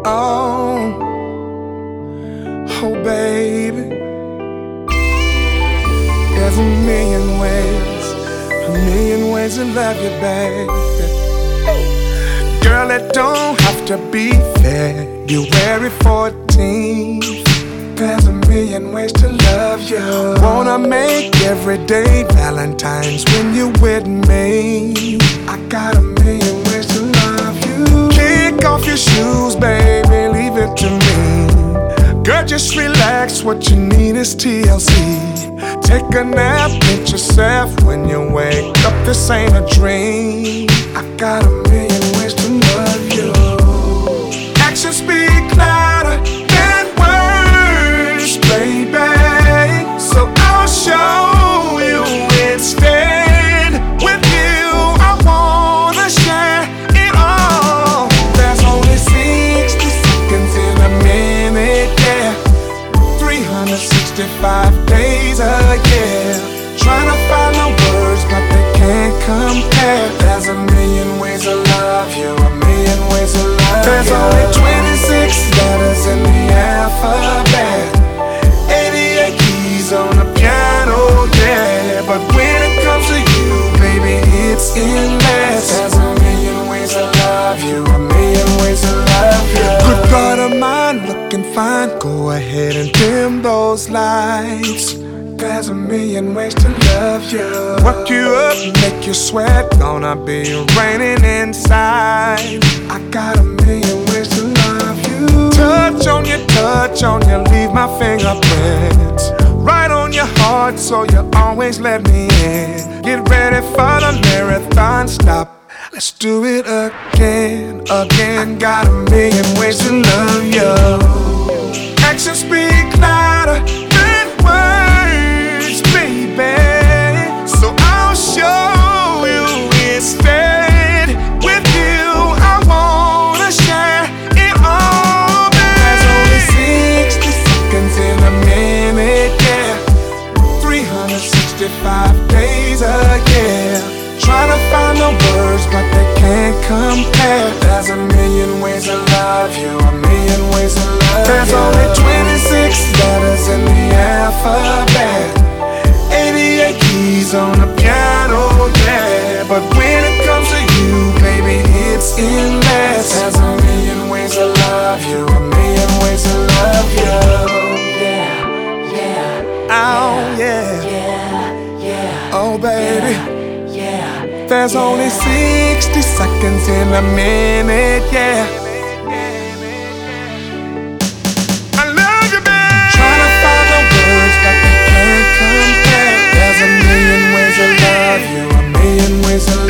Oh, oh baby, there's a million ways to love you, baby. Girl, it don't have to be February 14th. There's a million ways to love you. Wanna make every day Valentine's when you're with me. I got a million ways to love you. Kick off your shoes, baby, leave it to me. Girl, just relax, what you need is TLC. Take a nap, get yourself when you wake up, this ain't a dream. I got a million ways to love you. Actions speak louder than words, baby. So I'll show you instead. With you, I wanna share it all. There's only 60 seconds in a minute, yeah. 365 days a year. Trying to find the words, but they can't compare. There's a million ways to love you, a million ways to love you. There's only 26 letters in the alphabet, 88 keys on the piano, yeah. But when it comes to you, baby, it's endless. There's a million ways to love you, a million ways to love you. Good God of mine, looking fine, go ahead and dim those lights. There's a million ways to love you. Work you up, make you sweat, gonna be raining inside. I got a million ways to love you. Touch on you, leave my fingerprints right on your heart, so you always let me in. Get ready for the marathon, stop, let's do it again. Got a million ways to love you. Actions speak louder than words, baby. So I'll show you instead. With you, I wanna share it all, baby. There's only 60 seconds in a minute, yeah. 365 days a year. Trying to find the words, but they can't compare. There's a million ways to love you, a million ways to love you. There's only 26 letters in the alphabet, 88 keys on the piano, yeah. But when it comes to you, baby, it's endless. There's a million ways to love you, a million ways to love you. Oh yeah, oh baby. There's only 60 seconds in a minute, yeah. I love you, babe. Trying to find the words, but they can't compare. There's a million ways to love you, a million ways to